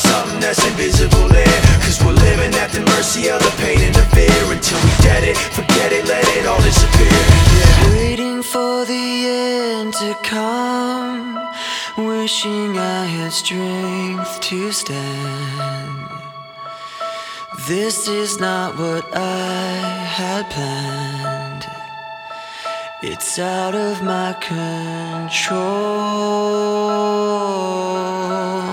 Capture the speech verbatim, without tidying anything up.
something that's invisible there. Cause we're living at the mercy of the pain and the fear. Until we get it, forget it, let it all disappear. Yeah. Waiting for the end to come, wishing I had strength to stand. This is not what I had planned. It's out of my control.